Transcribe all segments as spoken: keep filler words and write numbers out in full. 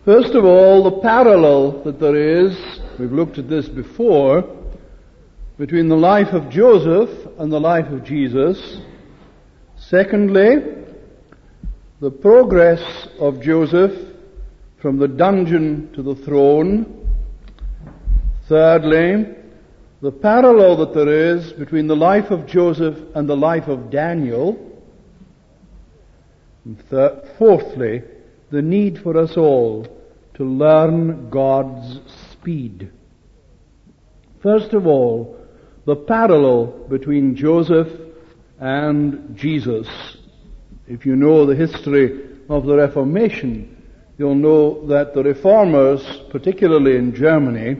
First of all, the parallel that there is, we've looked at this before, between the life of Joseph and the life of Jesus. Secondly, the progress of Joseph from the dungeon to the throne. Thirdly, the parallel that there is between the life of Joseph and the life of Daniel. And third, fourthly, the need for us all to learn God's speed. First of all, the parallel between Joseph and Jesus. If you know the history of the Reformation, you'll know that the reformers, particularly in Germany,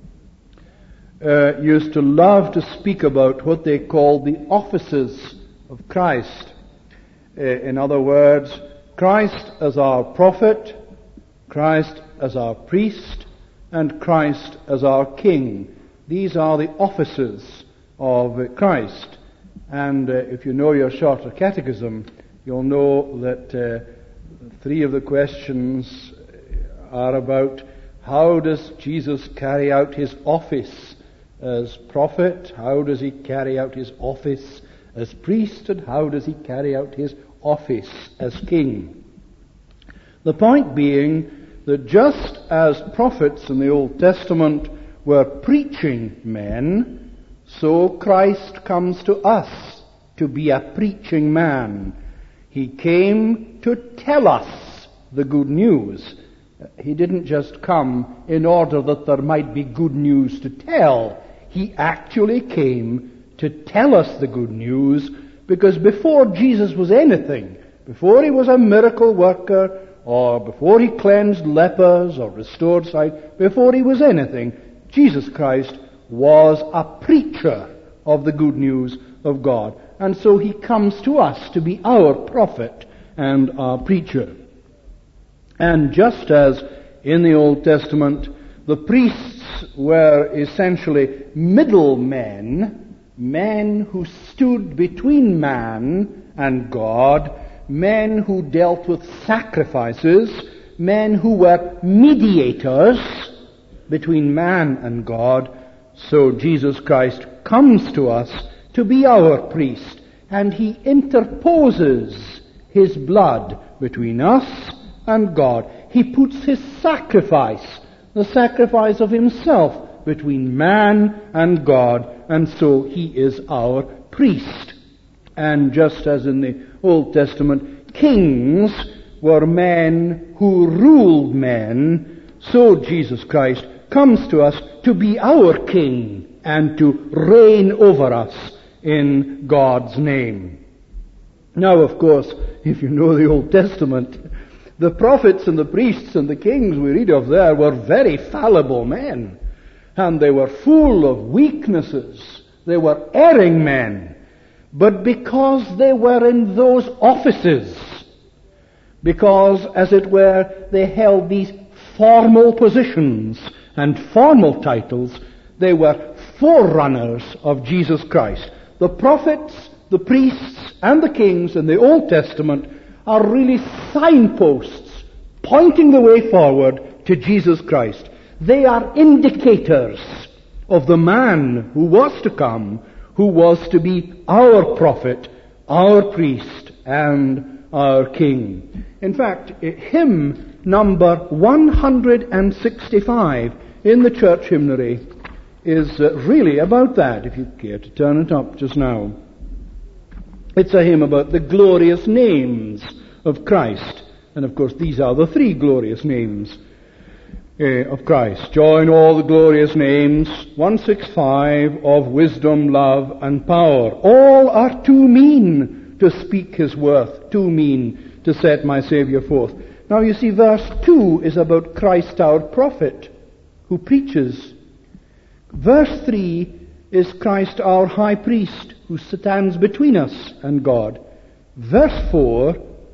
uh, used to love to speak about what they called the offices of Christ. Uh, in other words, Christ as our prophet, Christ as our priest, and Christ as our king. These are the offices of uh, Christ. And uh, if you know your shorter catechism, you'll know that uh, three of the questions are about how does Jesus carry out his office as prophet, how does he carry out his office as priest, and how does he carry out his office as king. The point being that just as prophets in the Old Testament were preaching men, so Christ comes to us to be a preaching man. He came to tell us the good news. He didn't just come in order that there might be good news to tell. He actually came to tell us the good news, because before Jesus was anything, before he was a miracle worker, or before he cleansed lepers or restored sight, before he was anything, Jesus Christ was a preacher of the good news of God. And so he comes to us to be our prophet and our preacher. And just as in the Old Testament, the priests were essentially middlemen, men who stood between man and God, men who dealt with sacrifices, men who were mediators between man and God, so Jesus Christ comes to us to be our priest, and he interposes his blood between us and God. He puts his sacrifice, the sacrifice of himself, between man and God, and so he is our priest. And just as in the Old Testament, kings were men who ruled men, so Jesus Christ comes to us to be our king and to reign over us in God's name. Now, of course, if you know the Old Testament, the prophets and the priests and the kings we read of there were very fallible men, and they were full of weaknesses. They were erring men. But because they were in those offices, because, as it were, they held these formal positions and formal titles, they were forerunners of Jesus Christ. The prophets, the priests, and the kings in the Old Testament are really signposts pointing the way forward to Jesus Christ. They are indicators of the man who was to come, who was to be our prophet, our priest, and our king. In fact, hymn number one hundred sixty-five in the church hymnary is really about that, if you care to turn it up just now. It's a hymn about the glorious names of Christ. And of course, these are the three glorious names uh, of Christ. Join all the glorious names, one sixty-five, of wisdom, love, and power. All are too mean to speak his worth, too mean to set my Savior forth. Now you see, verse two is about Christ our prophet, who preaches. Verse three is Christ our high priest, who stands between us and God. Verse four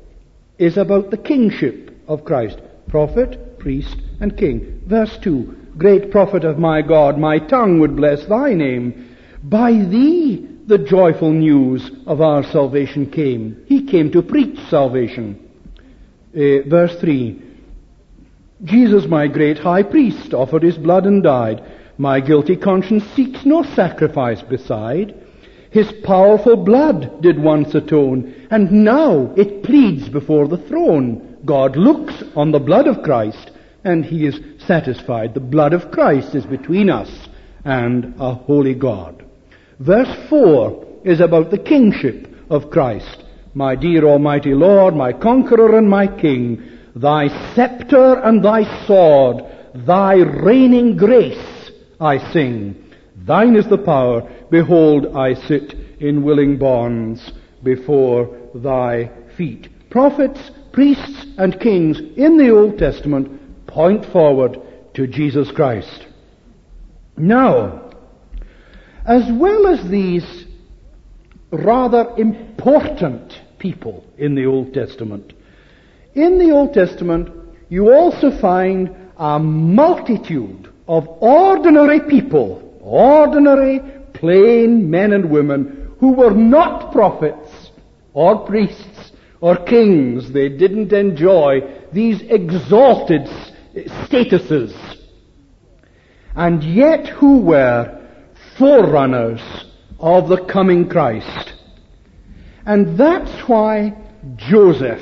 is about the kingship of Christ, prophet, priest, and king. Verse two, great prophet of my God, my tongue would bless thy name. By thee the joyful news of our salvation came. He came to preach salvation. Uh, verse three, Jesus, my great high priest, offered his blood and died. My guilty conscience seeks no sacrifice beside. His powerful blood did once atone, and now it pleads before the throne. God looks on the blood of Christ, and he is satisfied. The blood of Christ is between us and a holy God. Verse four is about the kingship of Christ. My dear almighty Lord, my conqueror and my king, thy scepter and thy sword, thy reigning grace I sing. Thine is the power. Behold, I sit in willing bonds before thy feet. Prophets, priests, and kings in the Old Testament point forward to Jesus Christ. Now, as well as these rather important people in the Old Testament, in the Old Testament you also find a multitude of ordinary people, ordinary, plain men and women who were not prophets or priests or kings. They didn't enjoy these exalted statuses, and yet who were forerunners of the coming Christ. And that's why Joseph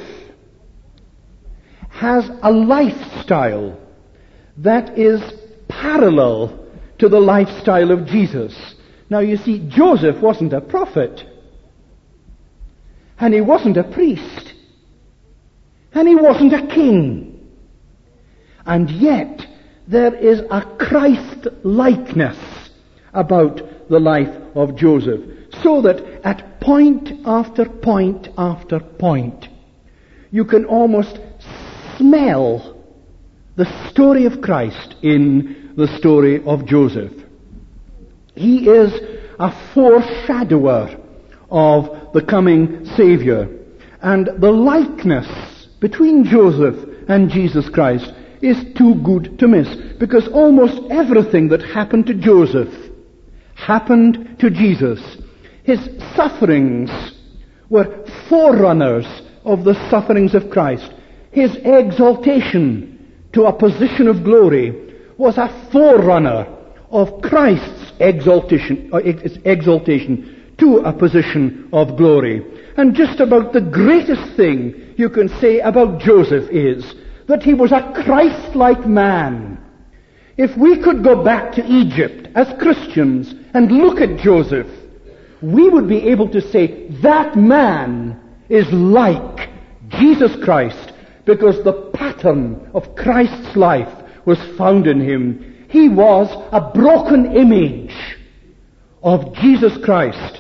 has a lifestyle that is parallel to the lifestyle of Jesus. Now you see, Joseph wasn't a prophet, and he wasn't a priest, and he wasn't a king, and yet there is a Christ-likeness about the life of Joseph, so that at point after point after point you can almost smell the story of Christ in the story of Joseph. He is a foreshadower of the coming Savior, and the likeness between Joseph and Jesus Christ is too good to miss, because almost everything that happened to Joseph happened to Jesus. His sufferings were forerunners of the sufferings of Christ. His exaltation to a position of glory was a forerunner of Christ's exaltation, uh, exaltation to a position of glory. And just about the greatest thing you can say about Joseph is that he was a Christ-like man. If we could go back to Egypt as Christians and look at Joseph, we would be able to say that man is like Jesus Christ, because the pattern of Christ's life was found in him. He was a broken image of Jesus Christ.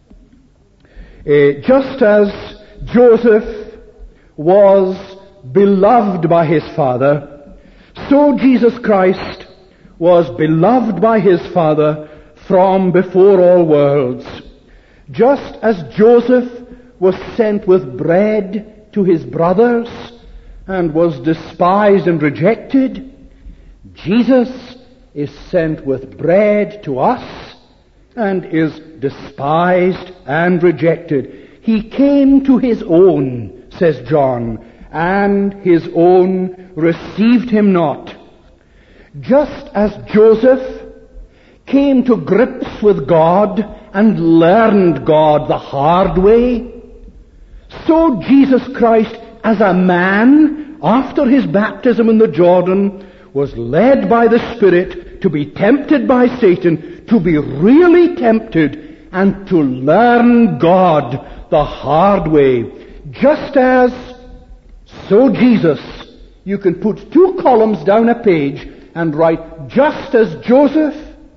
Uh, just as Joseph was beloved by his father, so Jesus Christ was beloved by his Father from before all worlds. Just as Joseph was sent with bread to his brothers and was despised and rejected, Jesus is sent with bread to us and is despised and rejected. He came to his own, says John, and his own received him not. Just as Joseph came to grips with God and learned God the hard way, so Jesus Christ, as a man, after his baptism in the Jordan, was led by the Spirit to be tempted by Satan, to be really tempted, and to learn God the hard way. Just as, so Jesus, you can put two columns down a page and write, just as Joseph,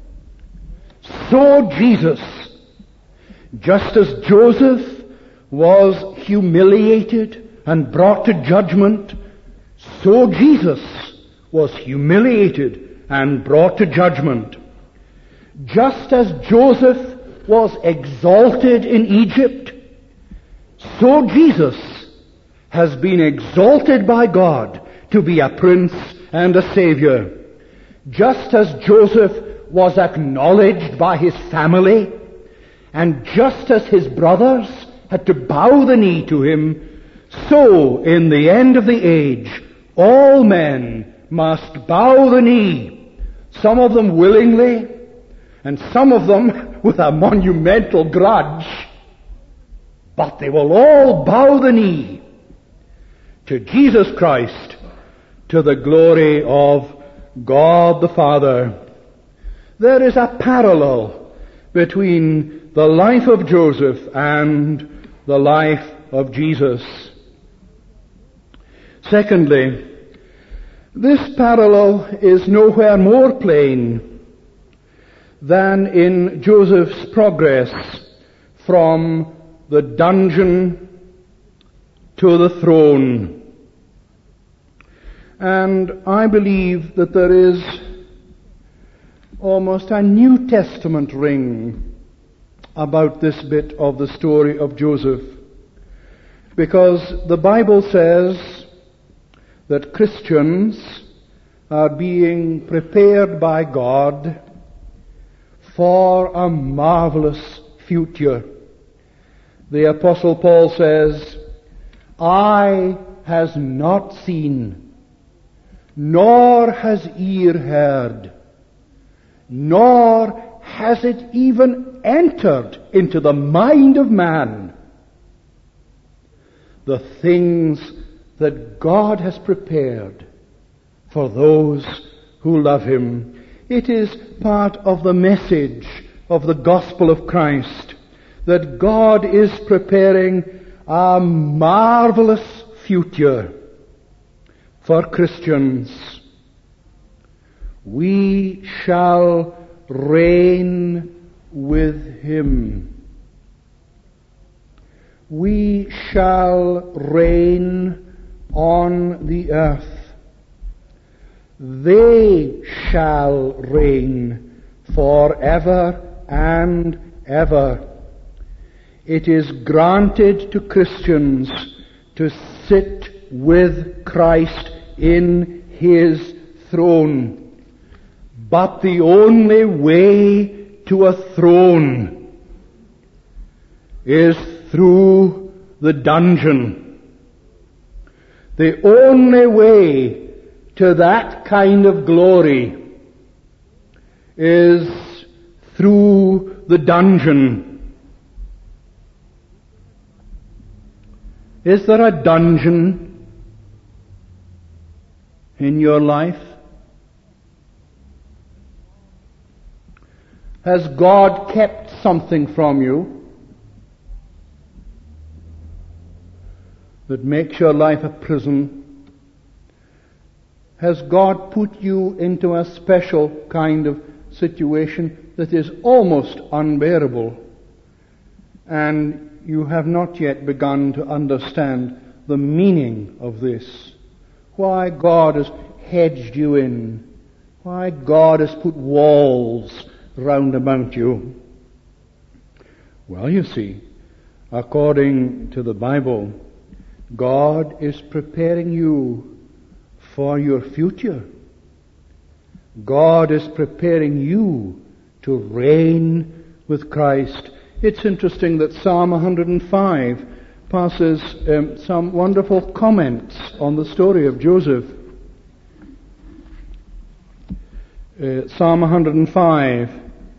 so Jesus. Just as Joseph was humiliated and brought to judgment, so Jesus was humiliated and brought to judgment. Just as Joseph was exalted in Egypt, so Jesus has been exalted by God to be a prince and a savior. Just as Joseph was acknowledged by his family, and just as his brothers had to bow the knee to him, so in the end of the age all men must bow the knee, some of them willingly, and some of them with a monumental grudge, but they will all bow the knee to Jesus Christ, to the glory of God the Father. There is a parallel between the life of Joseph and the life of Jesus. Secondly, this parallel is nowhere more plain than in Joseph's progress from the dungeon to the throne. And I believe that there is almost a New Testament ring about this bit of the story of Joseph, because the Bible says that Christians are being prepared by God for a marvelous future. The Apostle Paul says, "Eye has not seen, nor has ear heard, nor has it even entered into the mind of man the things that God has prepared for those who love Him." It is part of the message of the gospel of Christ that God is preparing a marvelous future for Christians. We shall reign with Him. We shall reign on the earth. They shall reign forever and ever. It is granted to Christians to sit with Christ in His throne. But the only way to a throne is through the dungeon. The only way to that kind of glory is through the dungeon. Is there a dungeon in your life? Has God kept something from you that makes your life a prison? Has God put you into a special kind of situation that is almost unbearable, and you have not yet begun to understand the meaning of this? Why God has hedged you in, why God has put walls round about you? Well, you see, according to the Bible, God is preparing you for your future. God is preparing you to reign with Christ. It's interesting that Psalm one hundred five passes um, some wonderful comments on the story of Joseph. Uh, Psalm one hundred five.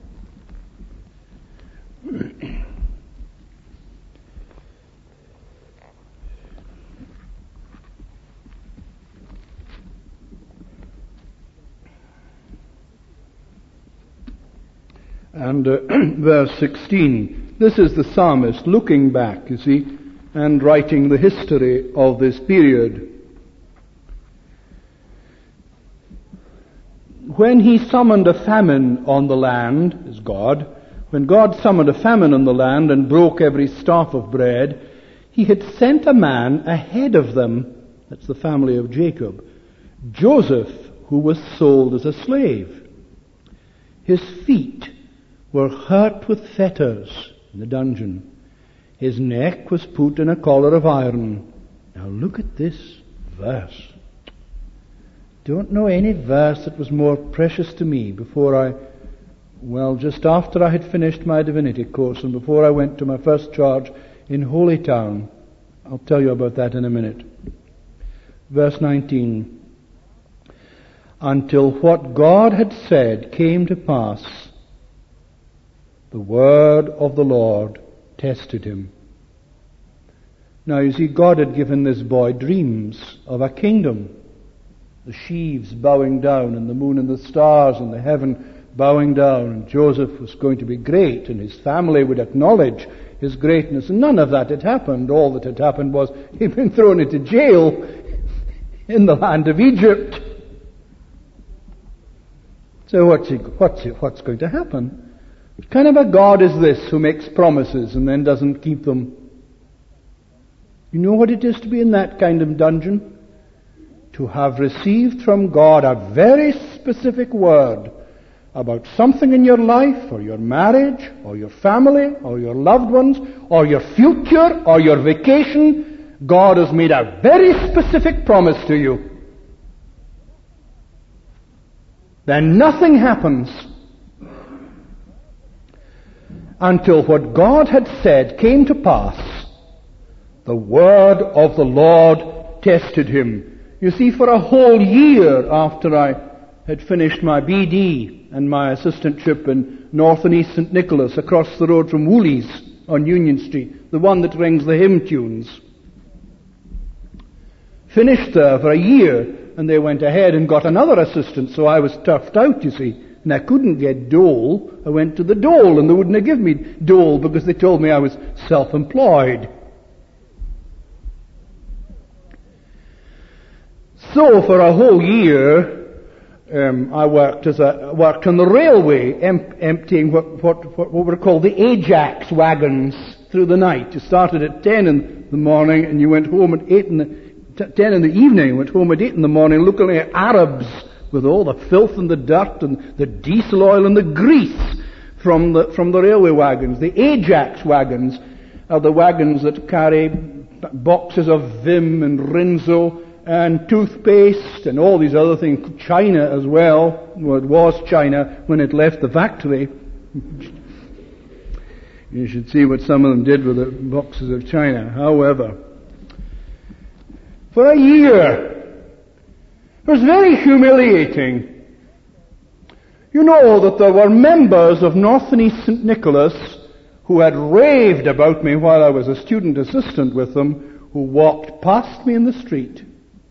And uh, verse sixteen, this is the psalmist looking back, you see, and writing the history of this period. When he summoned a famine on the land, is God, when God summoned a famine on the land and broke every staff of bread, He had sent a man ahead of them, that's the family of Jacob, Joseph, who was sold as a slave. His feet were hurt with fetters in the dungeon. His neck was put in a collar of iron. Now look at this verse. Don't know any verse that was more precious to me before I, well, just after I had finished my divinity course and before I went to my first charge in Holytown. I'll tell you about that in a minute. Verse nineteen. until what God had said came to pass. The word of the Lord tested him. Now you see, God had given this boy dreams of a kingdom. The sheaves bowing down, and the moon and the stars and the heaven bowing down, and Joseph was going to be great, and his family would acknowledge his greatness. And none of that had happened. All that had happened was he'd been thrown into jail in the land of Egypt. So what's, he, what's, he, what's going to happen? What kind of a God is this who makes promises and then doesn't keep them? You know what it is to be in that kind of dungeon? To have received from God a very specific word about something in your life, or your marriage, or your family, or your loved ones, or your future, or your vacation. God has made a very specific promise to you. Then nothing happens until what God had said came to pass. The word of the Lord tested him. You see, for a whole year after I had finished my B D and my assistantship in North and East Saint Nicholas across the road from Woolies on Union Street, the one that rings the hymn tunes. Finished there for a year, and they went ahead and got another assistant, so I was turfed out, you see. And I couldn't get dole. I went to the dole, and they wouldn't have given me dole because they told me I was self-employed. So for a whole year, um, I worked as a worked on the railway, em- emptying what, what what what were called the Ajax wagons through the night. You started at ten in the morning, and you went home at eight in the t- ten in the evening. You went home at eight in the morning, looking at Arabs with all the filth and the dirt and the diesel oil and the grease from the from the railway wagons. The Ajax wagons are the wagons that carry boxes of Vim and Rinso and toothpaste and all these other things. China as well. Well, it was China when it left the factory. You should see what some of them did with the boxes of China. However, for a year, it was very humiliating. You know that there were members of North and East Saint Nicholas who had raved about me while I was a student assistant with them, who walked past me in the street,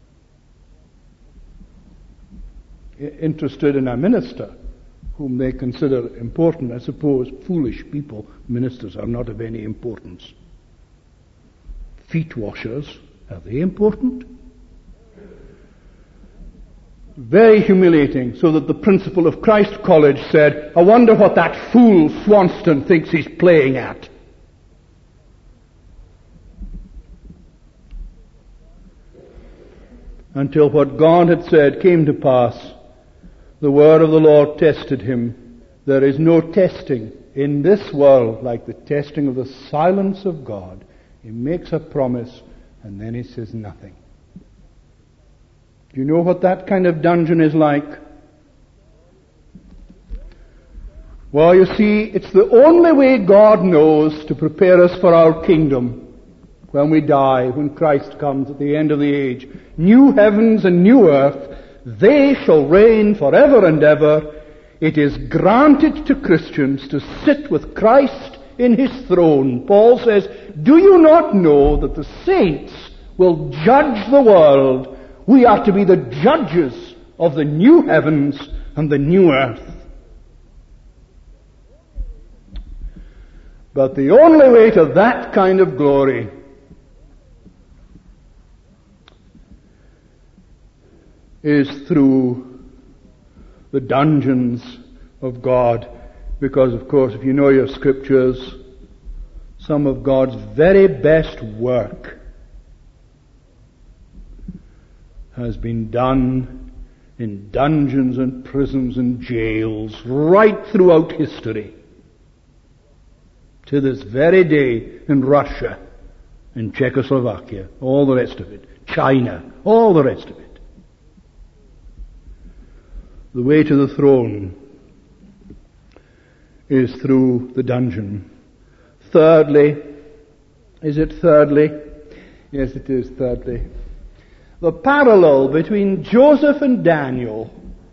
interested in a minister whom they consider important. I suppose foolish people, ministers, are not of any importance. Feet washers, are they important? Very humiliating, so that the principal of Christ College said, I wonder what that fool Swanston thinks he's playing at. Until what God had said came to pass, the word of the Lord tested him. There is no testing in this world like the testing of the silence of God. He makes a promise and then he says nothing. Do you know what that kind of dungeon is like? Well, you see, it's the only way God knows to prepare us for our kingdom when we die, when Christ comes at the end of the age. New heavens and new earth, they shall reign forever and ever. It is granted to Christians to sit with Christ in his throne. Paul says, do you not know that the saints will judge the world? We are to be the judges of the new heavens and the new earth. But the only way to that kind of glory is through the dungeons of God. Because, of course, if you know your scriptures, some of God's very best work has been done in dungeons and prisons and jails right throughout history. To this very day in Russia, in Czechoslovakia, all the rest of it, China, all the rest of it. The way to the throne is through the dungeon. Thirdly, is it thirdly? Yes, it is thirdly. The parallel between Joseph and Daniel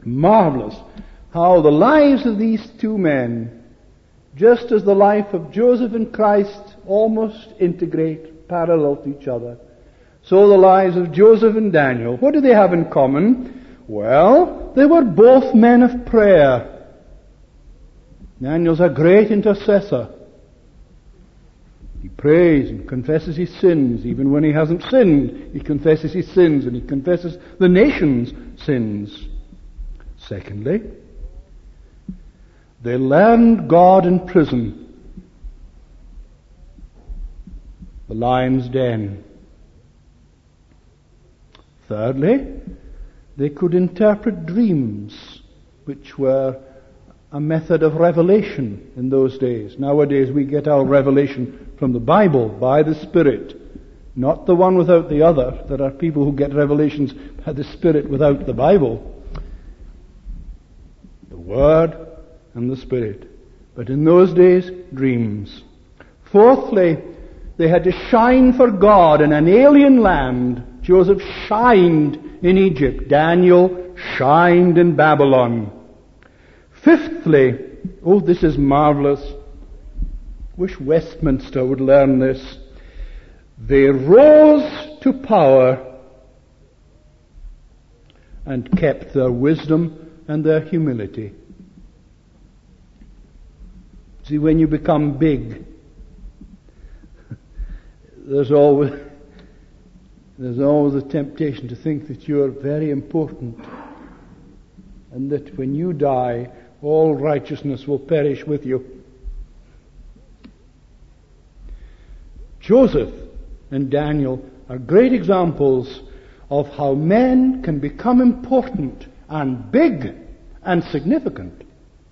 Marvelous how the lives of these two men, just as the life of Joseph and Christ almost integrate, parallel to each other, so the lives of Joseph and Daniel. What do they have in common? Well, they were both men of prayer. Daniel's a great intercessor. He prays and confesses his sins. Even when he hasn't sinned, he confesses his sins, and he confesses the nation's sins. Secondly, they learned God in prison, the lion's den. Thirdly, they could interpret dreams, which were a method of revelation in those days. Nowadays we get our revelation from the Bible, by the Spirit, not the one without the other. There are people who get revelations by the Spirit without the Bible. The Word and the Spirit. But in those days, dreams. Fourthly, they had to shine for God in an alien land. Joseph shined in Egypt. Daniel shined in Babylon. Fifthly, oh, this is marvelous. Wish Westminster would learn this. They rose to power and kept their wisdom and their humility. See, when you become big, there's always there's always a temptation to think that you are very important, and that when you die, all righteousness will perish with you. Joseph and Daniel are great examples of how men can become important and big and significant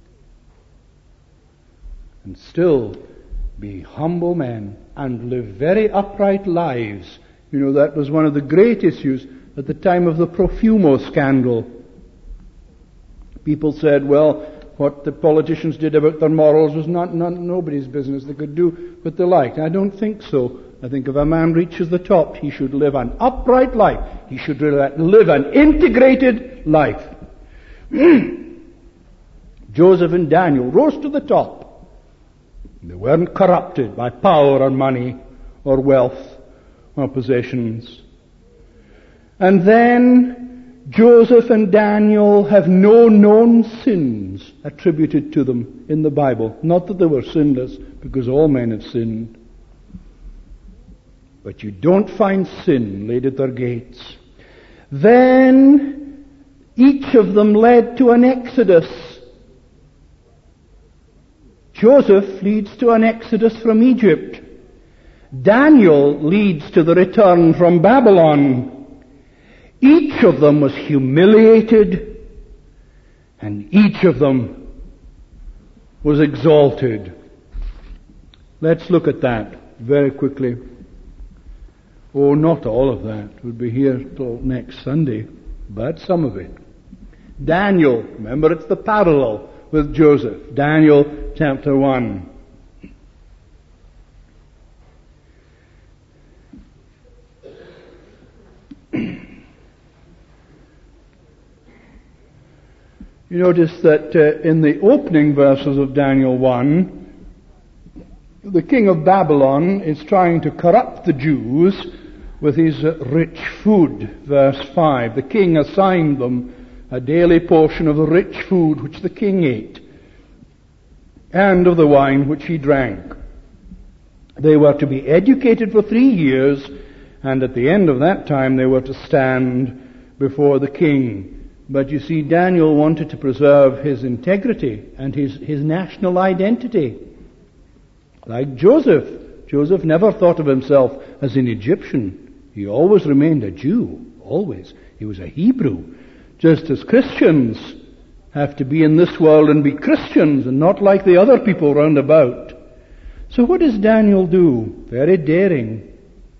and still be humble men and live very upright lives. You know, that was one of the great issues at the time of the Profumo scandal. People said, well, what the politicians did about their morals was not, not nobody's business. They could do what they liked. I don't think so. I think if a man reaches the top, he should live an upright life. He should live an integrated life. Joseph and Daniel rose to the top. They weren't corrupted by power or money or wealth or possessions. And then Joseph and Daniel have no known sins attributed to them in the Bible. Not that they were sinless, because all men have sinned. But you don't find sin laid at their gates. Then each of them led to an exodus. Joseph leads to an exodus from Egypt. Daniel leads to the return from Babylon. Each of them was humiliated, and each of them was exalted. Let's look at that very quickly. Oh, not all of that. We'll be here till next Sunday, but some of it. Daniel, remember it's the parallel with Joseph. Daniel chapter one. You notice that uh, in the opening verses of Daniel one, the king of Babylon is trying to corrupt the Jews with his uh, rich food. Verse five, the king assigned them a daily portion of the rich food which the king ate, and of the wine which he drank. They were to be educated for three years, and at the end of that time they were to stand before the king. But you see, Daniel wanted to preserve his integrity and his, his national identity. Like Joseph. Joseph never thought of himself as an Egyptian. He always remained a Jew. Always. He was a Hebrew. Just as Christians have to be in this world and be Christians and not like the other people round about. So what does Daniel do? Very daring.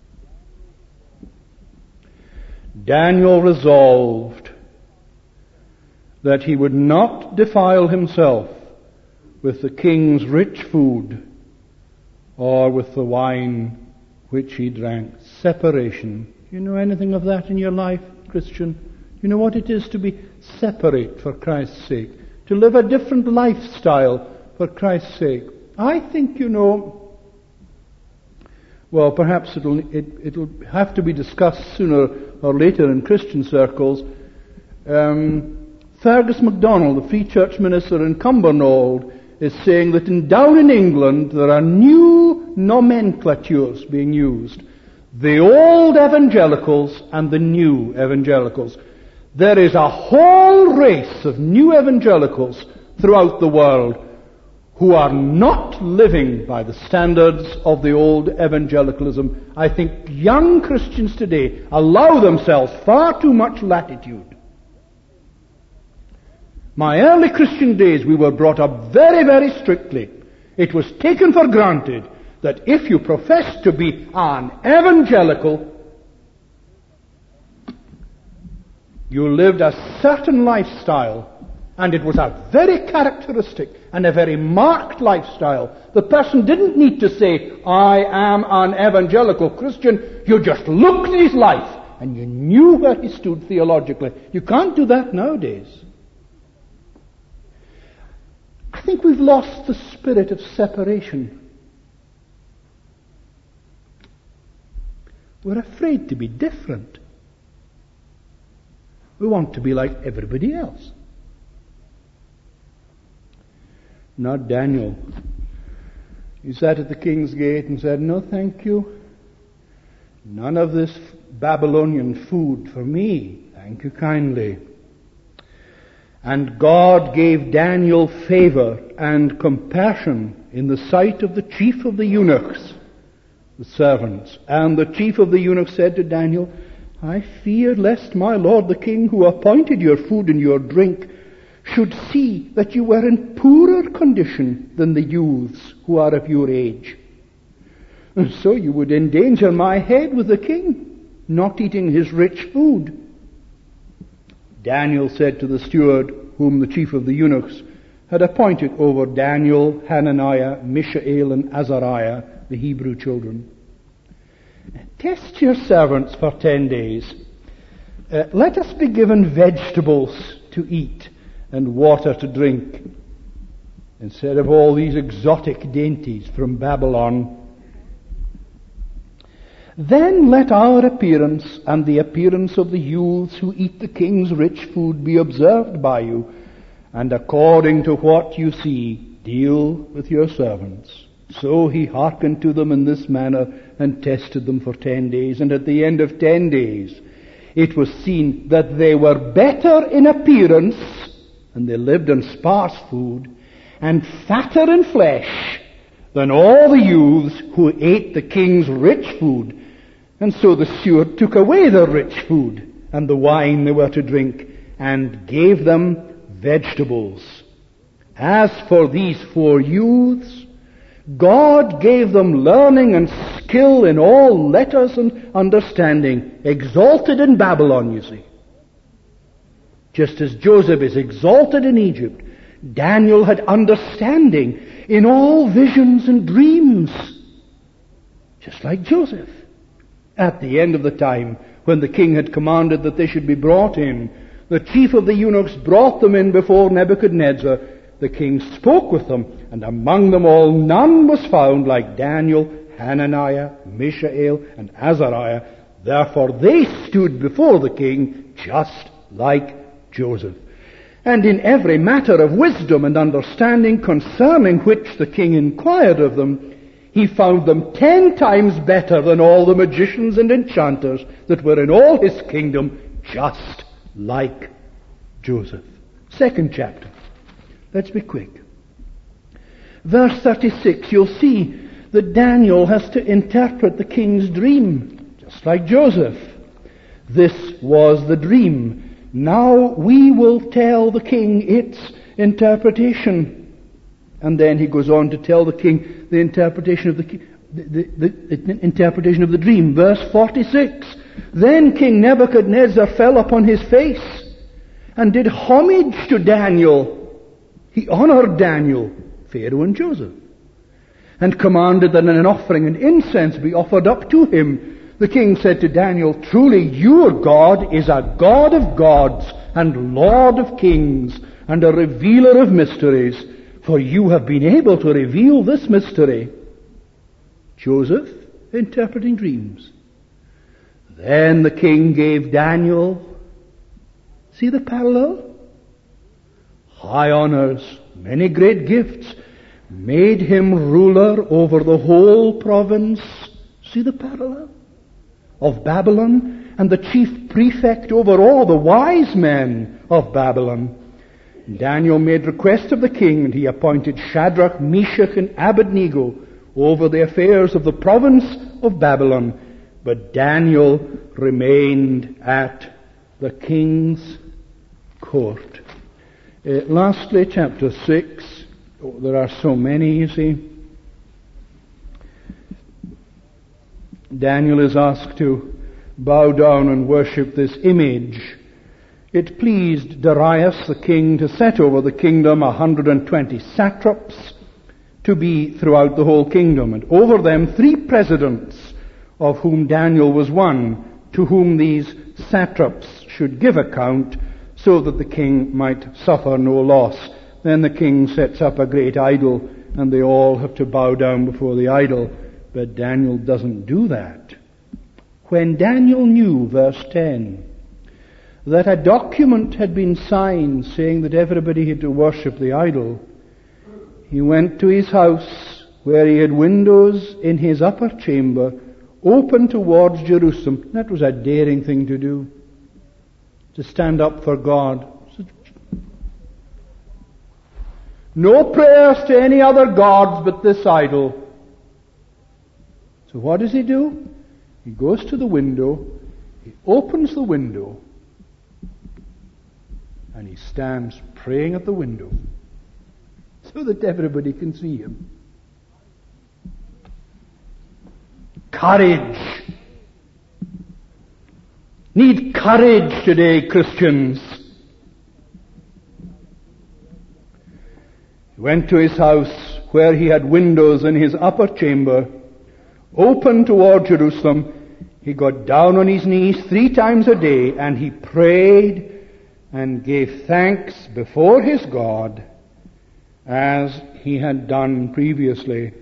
Daniel resolved that he would not defile himself with the king's rich food or with the wine which he drank. Separation. Do you know anything of that in your life, Christian? You know what it is to be separate for Christ's sake, to live a different lifestyle for Christ's sake. I think, you know, well, perhaps it'll, it, it'll have to be discussed sooner or later in Christian circles. Um, Fergus MacDonald, the Free Church minister in Cumbernauld, is saying that in, down in England there are new nomenclatures being used. The old evangelicals and the new evangelicals. There is a whole race of new evangelicals throughout the world who are not living by the standards of the old evangelicalism. I think young Christians today allow themselves far too much latitude. My early Christian days, we were brought up very, very strictly. It was taken for granted that if you professed to be an evangelical, you lived a certain lifestyle, and it was a very characteristic and a very marked lifestyle. The person didn't need to say, I am an evangelical Christian. You just looked at his life, and you knew where he stood theologically. You can't do that nowadays. I think we've lost the spirit of separation. We're afraid to be different. We want to be like everybody else. Not Daniel. He sat at the king's gate and said, no, thank you. None of this Babylonian food for me. Thank you kindly. And God gave Daniel favor and compassion in the sight of the chief of the eunuchs, the servants. And the chief of the eunuchs said to Daniel, I fear lest my lord the king, who appointed your food and your drink, should see that you were in poorer condition than the youths who are of your age. And so you would endanger my head with the king, not eating his rich food. Daniel said to the steward, whom the chief of the eunuchs had appointed over Daniel, Hananiah, Mishael, and Azariah, the Hebrew children, test your servants for ten days. Uh, let us be given vegetables to eat and water to drink, instead of all these exotic dainties from Babylon. Then let our appearance and the appearance of the youths who eat the king's rich food be observed by you, and according to what you see, deal with your servants. So he hearkened to them in this manner and tested them for ten days. And at the end of ten days, it was seen that they were better in appearance, and they lived on sparse food, and fatter in flesh than all the youths who ate the king's rich food. And so the steward took away their rich food and the wine they were to drink, and gave them vegetables. As for these four youths, God gave them learning and skill in all letters and understanding, exalted in Babylon, you see. Just as Joseph is exalted in Egypt, Daniel had understanding in all visions and dreams, just like Joseph. At the end of the time, when the king had commanded that they should be brought in, the chief of the eunuchs brought them in before Nebuchadnezzar. The king spoke with them, and among them all none was found like Daniel, Hananiah, Mishael, and Azariah. Therefore they stood before the king just like Joseph. And in every matter of wisdom and understanding concerning which the king inquired of them, he found them ten times better than all the magicians and enchanters that were in all his kingdom, just like Joseph. Second chapter. Let's be quick. Verse thirty-six, you'll see that Daniel has to interpret the king's dream, just like Joseph. This was the dream. Now we will tell the king its interpretation. And then he goes on to tell the king the interpretation of the, the, the, the interpretation of the dream. Verse forty-six. Then King Nebuchadnezzar fell upon his face and did homage to Daniel. He honored Daniel, Pharaoh and Joseph, and commanded that an offering and incense be offered up to him. The king said to Daniel, "Truly your God is a God of gods and Lord of kings and a revealer of mysteries, for you have been able to reveal this mystery." Joseph interpreting dreams. Then the king gave Daniel, see the parallel? High honors, many great gifts, made him ruler over the whole province, see the parallel? Of Babylon, and the chief prefect over all the wise men of Babylon. Daniel made request of the king, and he appointed Shadrach, Meshach, and Abednego over the affairs of the province of Babylon. But Daniel remained at the king's court. Uh, lastly, chapter six. Oh, there are so many, you see. Daniel is asked to bow down and worship this image. It pleased Darius the king to set over the kingdom a hundred and twenty satraps to be throughout the whole kingdom, and over them three presidents, of whom Daniel was one, to whom these satraps should give account, so that the king might suffer no loss. Then the king sets up a great idol, and they all have to bow down before the idol. But Daniel doesn't do that. When Daniel knew, verse ten, that a document had been signed saying that everybody had to worship the idol, he went to his house, where he had windows in his upper chamber open towards Jerusalem. That was a daring thing to do, to stand up for God. No prayers to any other gods but this idol. So what does he do? He goes to the window, he opens the window, and he stands praying at the window so that everybody can see him. Courage. Need courage today, Christians. He went to his house, where he had windows in his upper chamber open toward Jerusalem. He got down on his knees three times a day, and he prayed and gave thanks before his God as he had done previously.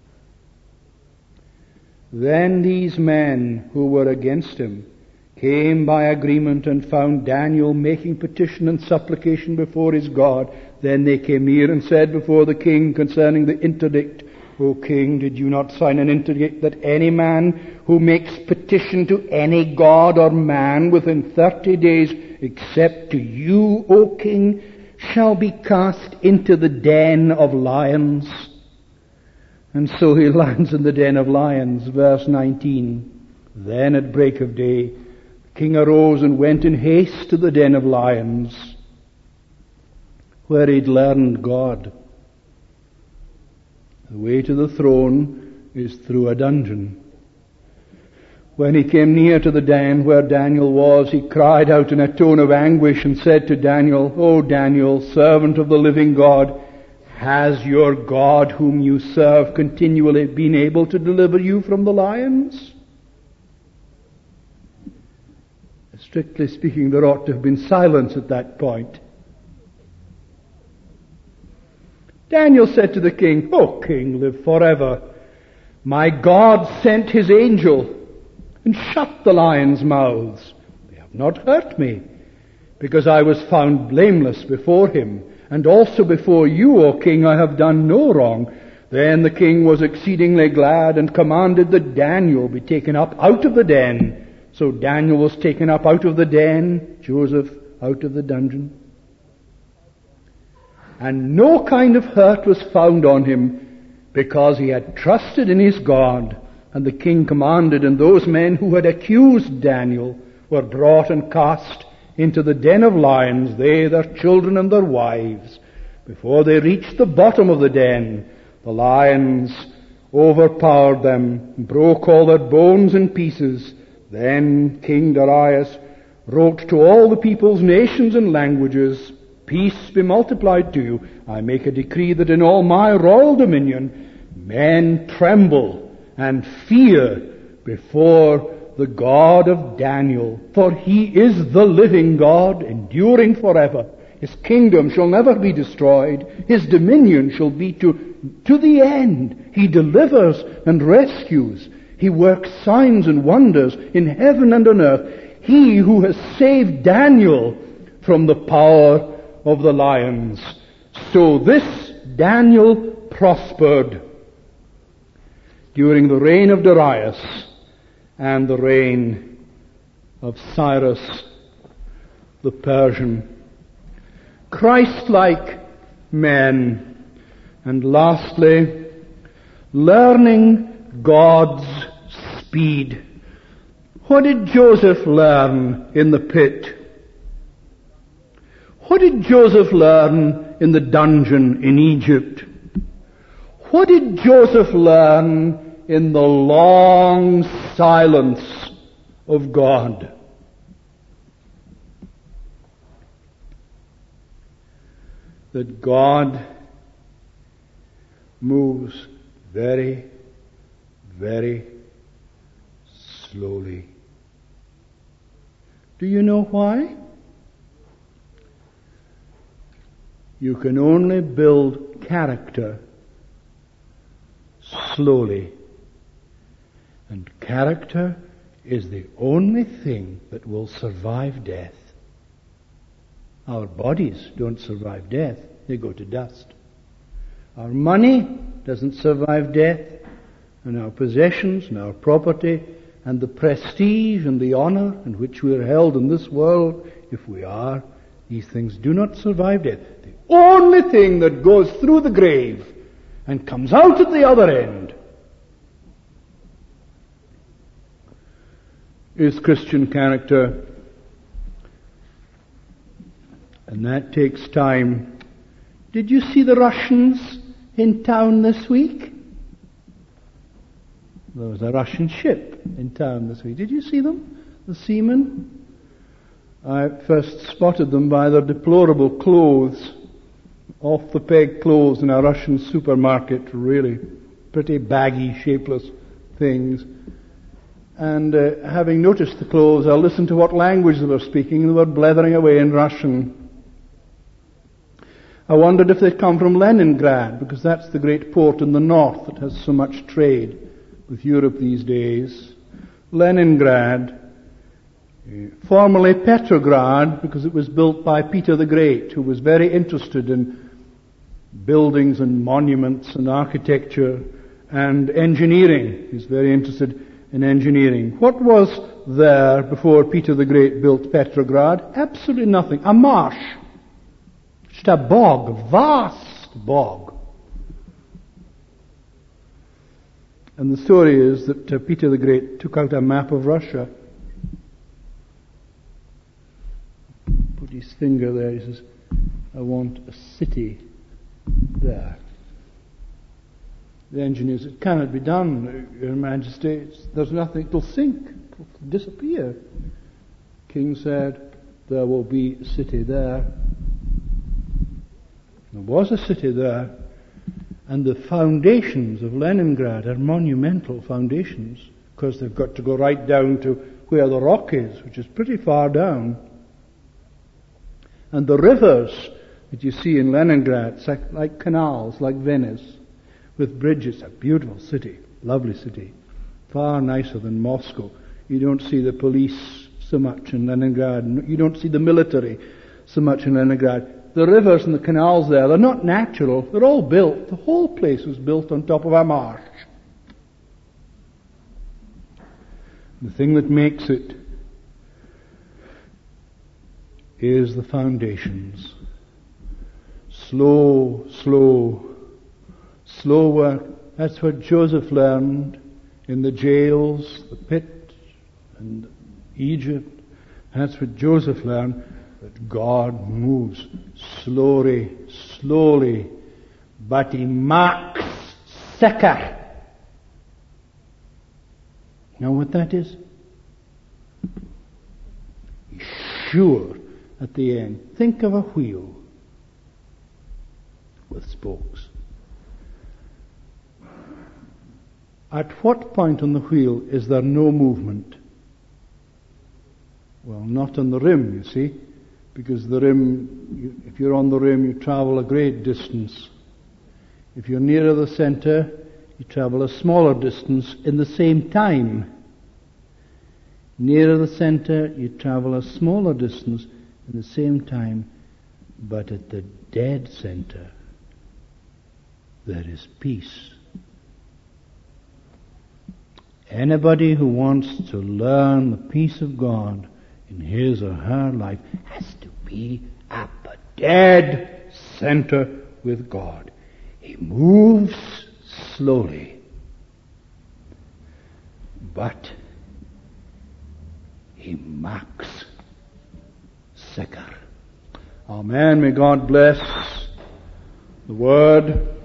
Then these men who were against him came by agreement and found Daniel making petition and supplication before his God. Then they came near and said before the king concerning the interdict, O king, did you not sign an interdict that any man who makes petition to any god or man within thirty days, except to you, O king, shall be cast into the den of lions? And so he lands in the den of lions, verse nineteen. Then at break of day, the king arose and went in haste to the den of lions, where he'd learned God. The way to the throne is through a dungeon. When he came near to the den where Daniel was, he cried out in a tone of anguish and said to Daniel, O Daniel, servant of the living God, has your God whom you serve continually been able to deliver you from the lions? Strictly speaking, there ought to have been silence at that point. Daniel said to the king, O king, live forever. My God sent his angel and shut the lions' mouths. They have not hurt me, because I was found blameless before him. And also before you, O king, I have done no wrong. Then the king was exceedingly glad and commanded that Daniel be taken up out of the den. So Daniel was taken up out of the den, Joseph out of the dungeon. And no kind of hurt was found on him, because he had trusted in his God. And the king commanded, and those men who had accused Daniel were brought and cast into the den of lions, they, their children, and their wives. Before they reached the bottom of the den, the lions overpowered them, and broke all their bones in pieces. Then King Darius wrote to all the peoples, nations, and languages, Peace be multiplied to you. I make a decree that in all my royal dominion men tremble and fear before the God of Daniel, for he is the living God, enduring forever. His kingdom shall never be destroyed. His dominion shall be to, to the end. He delivers and rescues. He works signs and wonders in heaven and on earth. He who has saved Daniel from the power of the lions. So this Daniel prospered during the reign of Darius and the reign of Cyrus the Persian. Christ-like men. And lastly, learning God's speed. What did Joseph learn in the pit? What did Joseph learn in the dungeon in Egypt? What did Joseph learn in the long silence of God? That God moves very, very slowly. Do you know why? You can only build character slowly. And character is the only thing that will survive death. Our bodies don't survive death. They go to dust. Our money doesn't survive death. And our possessions and our property and the prestige and the honor in which we are held in this world, if we are, these things do not survive death. The only thing that goes through the grave and comes out at the other end is Christian character. And that takes time. Did you see the Russians in town this week? There was a Russian ship in town this week. Did you see them? The seamen? I first spotted them by their deplorable clothes, off-the-peg clothes in a Russian supermarket, really pretty baggy, shapeless things. And uh, having noticed the clothes, I listened to what language they were speaking. They were blethering away in Russian. I wondered if they'd come from Leningrad, because that's the great port in the north that has so much trade with Europe these days. Leningrad, uh, formerly Petrograd, because it was built by Peter the Great, who was very interested in buildings and monuments and architecture and engineering. He's very interested in engineering. What was there before Peter the Great built Petrograd? Absolutely nothing. A marsh. Just a bog, a vast bog. And the story is that uh, Peter the Great took out a map of Russia, put his finger there, he says, I want a city there. The engineer said, it cannot be done, Your Majesty, it's, there's nothing, it'll sink, it'll disappear. King said, there will be a city there. There was a city there, and the foundations of Leningrad are monumental foundations, because they've got to go right down to where the rock is, which is pretty far down. And the rivers that you see in Leningrad, it's like, like canals, like Venice, with bridges. A beautiful city, lovely city, far nicer than Moscow. You don't see the police so much in Leningrad. You don't see the military so much in Leningrad. The rivers and the canals there, they're not natural. They're all built. The whole place was built on top of a marsh. The thing that makes it is the foundations. Slow, slow, slow work. That's what Joseph learned in the jails, the pit, and Egypt. That's what Joseph learned. That God moves slowly, slowly, but he marks seker. You know what that is? He's sure at the end. Think of a wheel with spokes. At what point on the wheel is there no movement? Well, not on the rim, you see, because the rim, you, if you're on the rim, you travel a great distance. If you're nearer the center, you travel a smaller distance in the same time. Nearer the center, you travel a smaller distance in the same time, but at the dead center, there is peace. Anybody who wants to learn the peace of God in his or her life has to be at the dead center with God. He moves slowly, but he marks sicker. Amen. May God bless the Word